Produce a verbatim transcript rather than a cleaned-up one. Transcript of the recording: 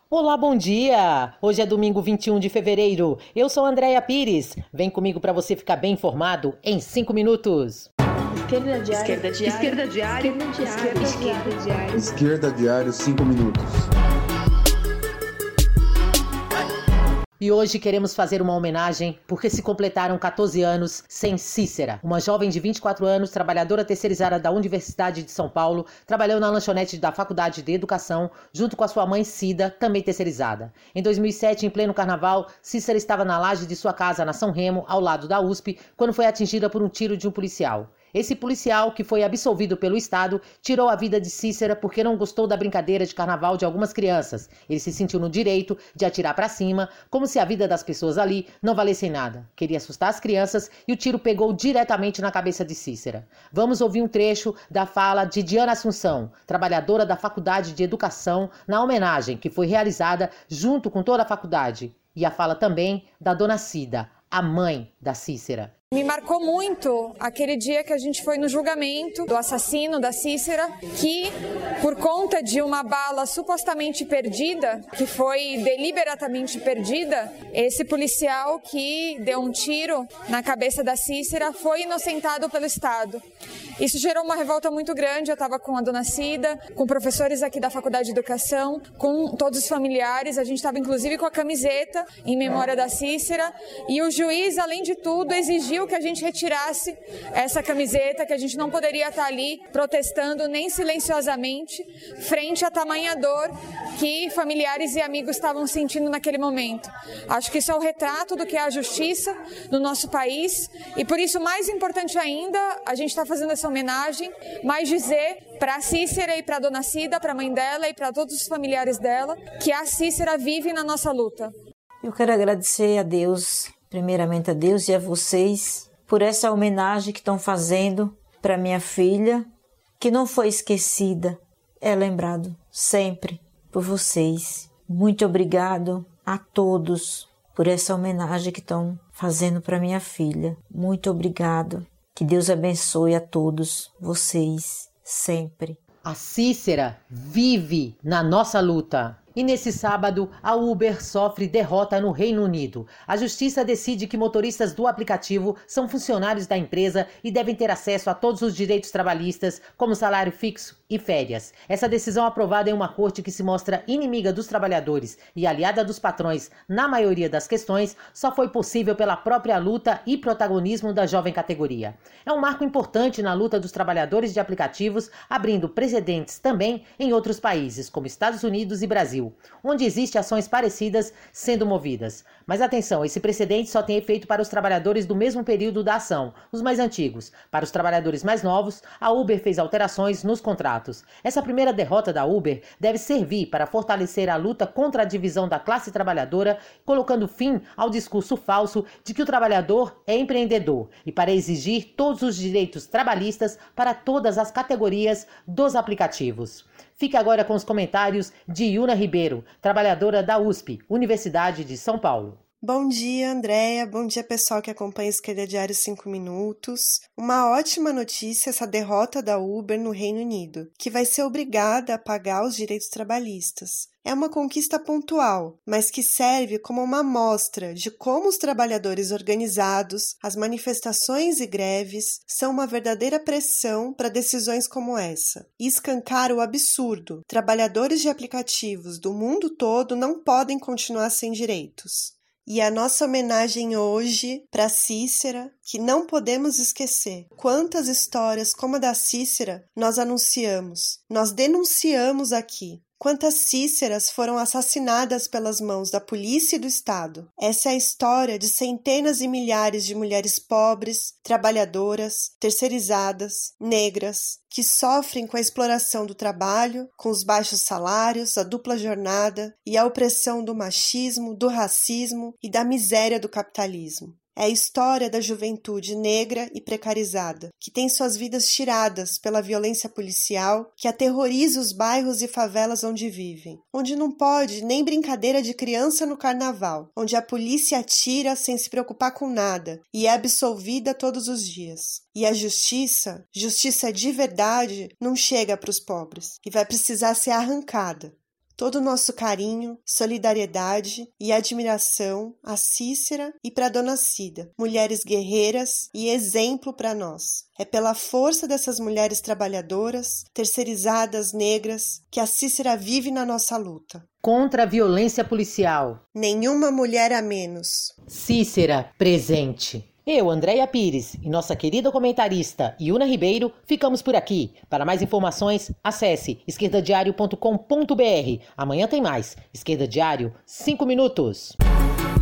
Olá, bom dia! Hoje é domingo vinte e um de fevereiro. Eu sou Andréia Pires. Vem comigo para você ficar bem informado em cinco minutos. Esquerda Diário. Esquerda Diário. Esquerda Diário. Esquerda Diário. Esquerda Diário. Esquerda Diário, cinco minutos. E hoje queremos fazer uma homenagem porque se completaram quatorze anos sem Cícera. Uma jovem de vinte e quatro anos, trabalhadora terceirizada da Universidade de São Paulo, trabalhou na lanchonete da Faculdade de Educação, junto com a sua mãe Cida, também terceirizada. Em dois mil e sete, em pleno carnaval, Cícera estava na laje de sua casa na São Remo, ao lado da U S P, quando foi atingida por um tiro de um policial. Esse policial, que foi absolvido pelo Estado, tirou a vida de Cícera porque não gostou da brincadeira de carnaval de algumas crianças. Ele se sentiu no direito de atirar para cima, como se a vida das pessoas ali não valesse nada. Queria assustar as crianças e o tiro pegou diretamente na cabeça de Cícera. Vamos ouvir um trecho da fala de Diana Assunção, trabalhadora da Faculdade de Educação, na homenagem que foi realizada junto com toda a faculdade. E a fala também da dona Cida, a mãe da Cícera. Me marcou muito aquele dia que a gente foi no julgamento do assassino da Cícera, que, por conta de uma bala supostamente perdida, que foi deliberadamente perdida, esse policial que deu um tiro na cabeça da Cícera foi inocentado pelo Estado. Isso gerou uma revolta muito grande. Eu estava com a dona Cida, com professores aqui da Faculdade de Educação, com todos os familiares. A gente estava inclusive com a camiseta em memória da Cícera. E o juiz, além de tudo, exigiu que a gente retirasse essa camiseta, que a gente não poderia estar ali protestando nem silenciosamente frente à tamanha dor que familiares e amigos estavam sentindo naquele momento. Acho que isso é o retrato do que é a justiça no nosso país. E por isso, mais importante ainda, a gente está fazendo essa homenagem, mas dizer para a Cícera e para a dona Cida, para a mãe dela e para todos os familiares dela, que a Cícera vive na nossa luta. Eu quero agradecer a Deus, primeiramente a Deus e a vocês, por essa homenagem que estão fazendo para minha filha, que não foi esquecida, é lembrado sempre por vocês. Muito obrigado a todos por essa homenagem que estão fazendo para minha filha. Muito obrigado. Que Deus abençoe a todos vocês sempre. A Cícera vive na nossa luta. E nesse sábado, a Uber sofre derrota no Reino Unido. A justiça decide que motoristas do aplicativo são funcionários da empresa e devem ter acesso a todos os direitos trabalhistas, como salário fixo e férias. Essa decisão aprovada em uma corte que se mostra inimiga dos trabalhadores e aliada dos patrões na maioria das questões, só foi possível pela própria luta e protagonismo da jovem categoria. É um marco importante na luta dos trabalhadores de aplicativos, abrindo precedentes também em outros países, como Estados Unidos e Brasil, onde existem ações parecidas sendo movidas. Mas atenção, esse precedente só tem efeito para os trabalhadores do mesmo período da ação, os mais antigos. Para os trabalhadores mais novos, a Uber fez alterações nos contratos. Essa primeira derrota da Uber deve servir para fortalecer a luta contra a divisão da classe trabalhadora, colocando fim ao discurso falso de que o trabalhador é empreendedor e para exigir todos os direitos trabalhistas para todas as categorias dos aplicativos. Fique agora com os comentários de Yuna Ribeiro, trabalhadora da U S P, Universidade de São Paulo. Bom dia, Andréia. Bom dia, pessoal que acompanha o Esquerda Diário cinco minutos. Uma ótima notícia essa derrota da Uber no Reino Unido, que vai ser obrigada a pagar os direitos trabalhistas. É uma conquista pontual, mas que serve como uma amostra de como os trabalhadores organizados, as manifestações e greves são uma verdadeira pressão para decisões como essa. E escancara o absurdo. Trabalhadores de aplicativos do mundo todo não podem continuar sem direitos. E a nossa homenagem hoje para Cícera, que não podemos esquecer. Quantas histórias como a da Cícera nós anunciamos, nós denunciamos aqui. Quantas Cíceras foram assassinadas pelas mãos da polícia e do Estado? Essa é a história de centenas e milhares de mulheres pobres, trabalhadoras, terceirizadas, negras, que sofrem com a exploração do trabalho, com os baixos salários, a dupla jornada e a opressão do machismo, do racismo e da miséria do capitalismo. É a história da juventude negra e precarizada, que tem suas vidas tiradas pela violência policial, que aterroriza os bairros e favelas onde vivem, onde não pode nem brincadeira de criança no carnaval, onde a polícia atira sem se preocupar com nada e é absolvida todos os dias. E a justiça, justiça de verdade, não chega para os pobres e vai precisar ser arrancada. todo o nosso carinho, solidariedade e admiração a Cícera e para Dona Cida, mulheres guerreiras e exemplo para nós. É pela força dessas mulheres trabalhadoras, terceirizadas, negras, que a Cícera vive na nossa luta. Contra a violência policial. Nenhuma mulher a menos. Cícera, presente. Eu, Andréia Pires, e nossa querida comentarista Iuna Ribeiro, ficamos por aqui. Para mais informações, acesse esquerda diário ponto com ponto br. Amanhã tem mais. Esquerda Diário, cinco minutos.